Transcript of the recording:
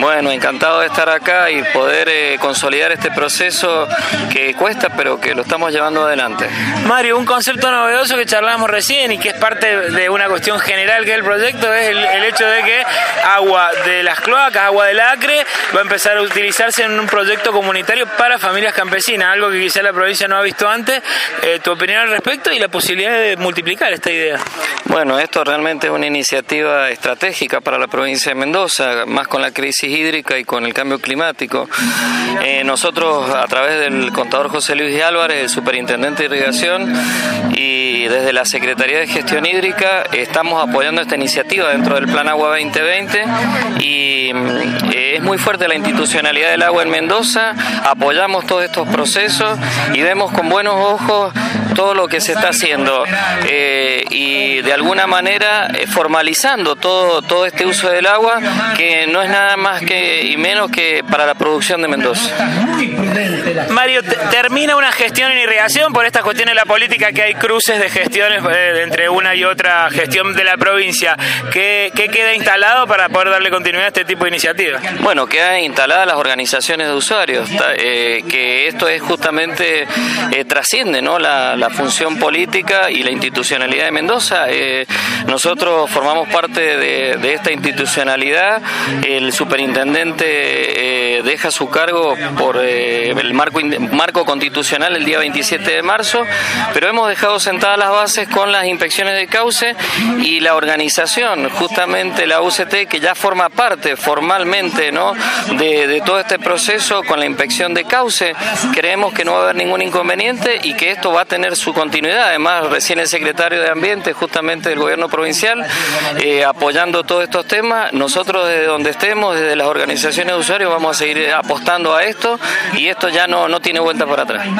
Bueno, encantado de estar acá y poder consolidar este proceso que cuesta, pero que lo estamos llevando adelante. Mario, un concepto novedoso que charlábamos recién y que es parte de una cuestión general que es el proyecto es el hecho de que agua de las cloacas, agua del Acre, va a empezar a utilizarse en un proyecto comunitario para familias campesinas, algo que quizá la provincia no ha visto antes. Tu opinión al respecto y la posibilidad de multiplicar esta idea. Bueno, esto realmente es una iniciativa estratégica para la provincia de Mendoza, más con la crisis hídrica y con el cambio climático. Nosotros, a través del contador José Luis Álvarez, el superintendente de irrigación, y desde la Secretaría de Gestión Hídrica, estamos apoyando esta iniciativa dentro del Plan Agua 2020 y es muy fuerte la institucionalidad del agua en Mendoza. Apoyamos todos estos procesos y vemos con buenos ojos todo lo que se está haciendo y de alguna manera formalizando todo este uso del agua, que no es nada más y menos que para la producción de Mendoza. Mario, termina una gestión en irrigación por estas cuestiones de la política, que hay cruces de gestiones entre una y otra gestión de la provincia. ¿Qué queda instalado para poder darle continuidad a este tipo de iniciativas? Bueno, quedan instaladas las organizaciones de usuarios, que esto es justamente trasciende, ¿no?, la función política y la institucionalidad de Mendoza. Nosotros formamos parte de esta institucionalidad. El superintendente deja su cargo por el marco constitucional el día 27 de marzo, pero hemos dejado sentadas las bases con las inspecciones de cauce y la organización, justamente la UCT, que ya forma parte formalmente, ¿no?, de todo este proceso con la inspección de cauce. Creemos que no va a haber ningún inconveniente y que esto va a tener su continuidad. Además, recién el secretario de Ambiente, justamente del gobierno provincial, apoyando todos estos temas. Nosotros, desde donde estemos, desde las organizaciones de usuarios, vamos a seguir apostando a esto y esto ya no tiene vuelta para atrás.